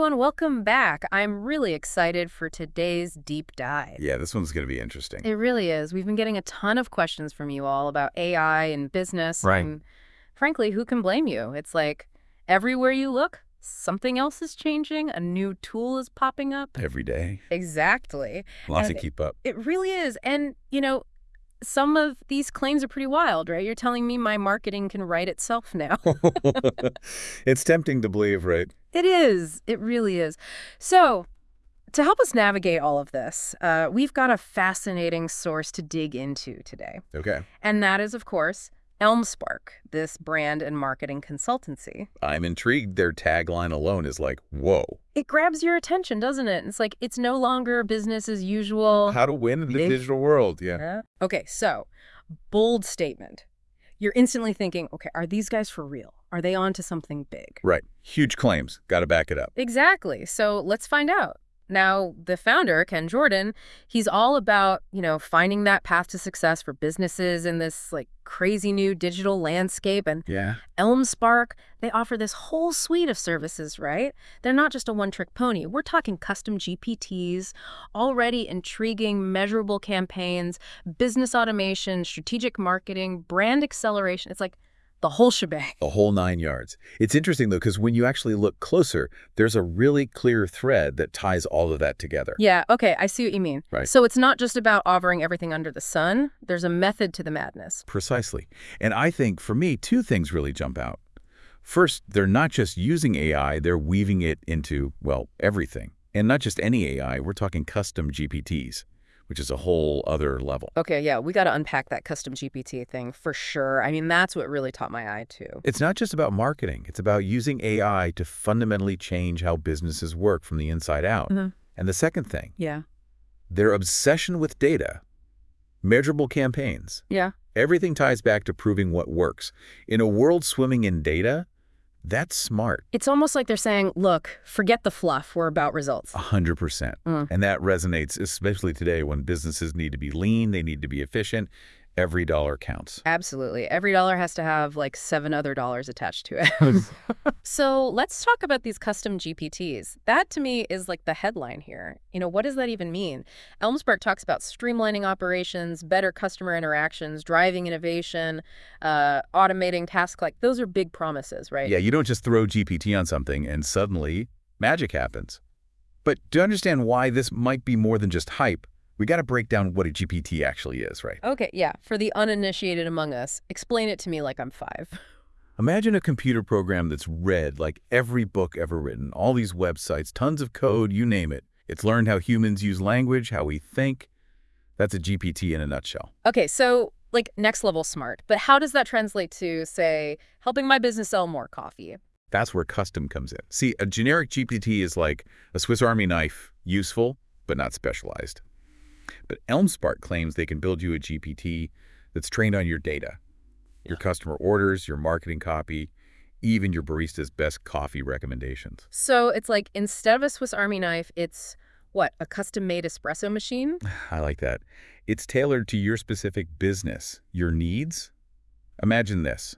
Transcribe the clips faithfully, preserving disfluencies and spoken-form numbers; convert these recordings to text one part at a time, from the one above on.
everyone. Welcome back. I'm really excited for today's deep dive. Yeah, this one's going to be interesting. It really is. We've been getting a ton of questions from you all about A I and business. Right. And frankly, who can blame you? It's like everywhere you look, something else is changing. A new tool is popping up. Every day. Exactly. Lots And to keep up. It really is. And, you know, some of these claims are pretty wild, right? You're telling me my marketing can write itself now. It's tempting to believe, right? It is. It really is. So, to help us navigate all of this, uh, we've got a fascinating source to dig into today. Okay. And that is, of course, ElmSpark, this brand and marketing consultancy. I'm intrigued. Their tagline alone is like, whoa. It grabs your attention, doesn't it? It's like, it's no longer business as usual. How to win in the Big- digital world. Yeah. Yeah. Okay, so, bold statement. You're instantly thinking, okay, are these guys for real? Are they on to something big? Right. Huge claims. Got to back it up. Exactly. So let's find out. Now, the founder, Ken Jordan, he's all about, you know, finding that path to success for businesses in this, like, crazy new digital landscape. And Yeah. ElmSpark, they offer this whole suite of services, right? They're not just a one-trick pony. We're talking custom G P Ts, already intriguing, measurable campaigns, business automation, strategic marketing, brand acceleration. It's like the whole shebang. The whole nine yards. It's interesting, though, because when you actually look closer, there's a really clear thread that ties all of that together. Yeah, okay, I see what you mean. Right. So it's not just about offering everything under the sun. There's a method to the madness. Precisely. And I think, for me, two things really jump out. First, they're not just using A I, they're weaving it into, well, everything. And not just any A I, we're talking custom G P Ts, which is a whole other level. Okay, yeah, we got to unpack that custom G P T thing for sure. I mean, that's what really caught my eye, too. It's not just about marketing. It's about using A I to fundamentally change how businesses work from the inside out. Mhm. And the second thing, Yeah. their obsession with data, measurable campaigns. Yeah. Everything ties back to proving what works. In a world swimming in data, that's smart. It's almost like they're saying, look, forget the fluff. We're about results. A hundred percent. Mm. And that resonates, especially today when businesses need to be lean, they need to be efficient. Every dollar counts. Absolutely. Every dollar has to have like seven other dollars attached to it. So let's talk about these custom G P Ts. That to me is like the headline here. You know, what does that even mean? ElmSpark talks about streamlining operations, better customer interactions, driving innovation, uh, automating tasks. Like those are big promises, right? Yeah, you don't just throw G P T on something and suddenly magic happens. But to understand why this might be more than just hype, we got to break down what a G P T actually is, right? Okay, yeah. For the uninitiated among us, explain it to me like I'm five. Imagine a computer program that's read like every book ever written, all these websites, tons of code, you name it. It's learned how humans use language, how we think. That's a G P T in a nutshell. Okay, so like next level smart. But how does that translate to, say, helping my business sell more coffee? That's where custom comes in. See, a generic G P T is like a Swiss Army knife, useful, but not specialized. But ElmSpark claims they can build you a G P T that's trained on your data, your customer orders, your marketing copy, even your barista's best coffee recommendations. So it's like instead of a Swiss Army knife, it's what, a custom-made espresso machine? I like that. It's tailored to your specific business, your needs. Imagine this.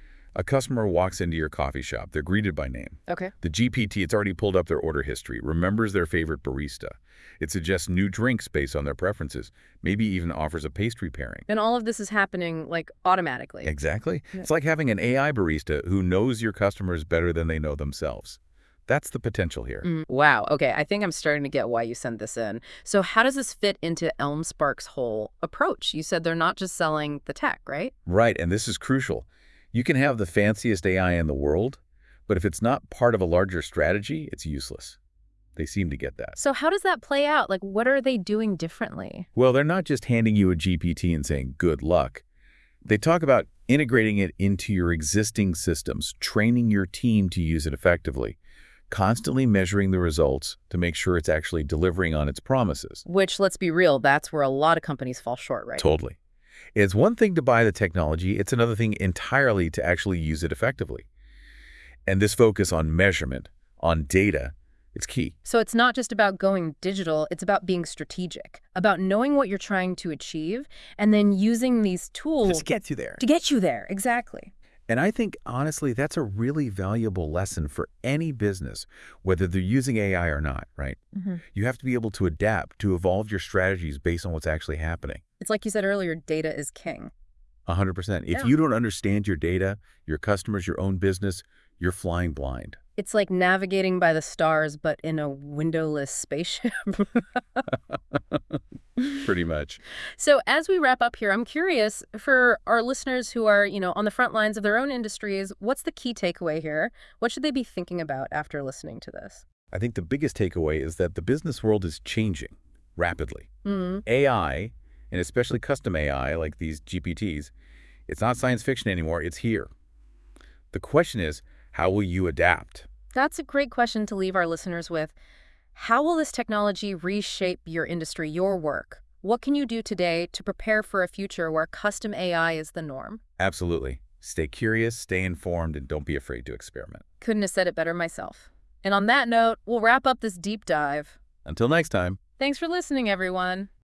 A customer walks into your coffee shop. They're greeted by name. Okay. The G P T, it's already pulled up their order history, remembers their favorite barista. It suggests new drinks based on their preferences, maybe even offers a pastry pairing. And all of this is happening like automatically. Exactly. Yeah. It's like having an A I barista who knows your customers better than they know themselves. That's the potential here. Mm, wow. Okay, I think I'm starting to get why you sent this in. So how does this fit into ElmSpark's whole approach? You said they're not just selling the tech, right? Right, and this is crucial. You can have the fanciest A I in the world, but if it's not part of a larger strategy, it's useless. They seem to get that. So how does that play out? Like, what are they doing differently? Well, they're not just handing you a G P T and saying, good luck. They talk about integrating it into your existing systems, training your team to use it effectively, constantly measuring the results to make sure it's actually delivering on its promises. Which, let's be real, that's where a lot of companies fall short, right? Totally. It's one thing to buy the technology, it's another thing entirely to actually use it effectively. And this focus on measurement, on data, it's key. So it's not just about going digital, it's about being strategic, about knowing what you're trying to achieve, and then using these tools Just get you there. to get you there. Exactly. And I think, honestly, that's a really valuable lesson for any business, whether they're using A I or not, right? Hmm. You have to be able to adapt, to evolve your strategies based on what's actually happening. It's like you said earlier, data is king. one hundred percent. If Yeah. you don't understand your data, your customers, your own business, you're flying blind. It's like navigating by the stars, but in a windowless spaceship. Pretty much. So as we wrap up here, I'm curious for our listeners who are, you know, on the front lines of their own industries, what's the key takeaway here? What should they be thinking about after listening to this? I think the biggest takeaway is that the business world is changing rapidly. Mm, A I, and especially custom A I like these G P Ts, it's not science fiction anymore, it's here. The question is, how will you adapt? that's a great question to leave our listeners with. How will this technology reshape your industry, your work? What can you do today to prepare for a future where custom A I is the norm? Absolutely. Stay curious, stay informed, and don't be afraid to experiment. Couldn't have said it better myself. And on that note, we'll wrap up this deep dive. Until next time. Thanks for listening, everyone.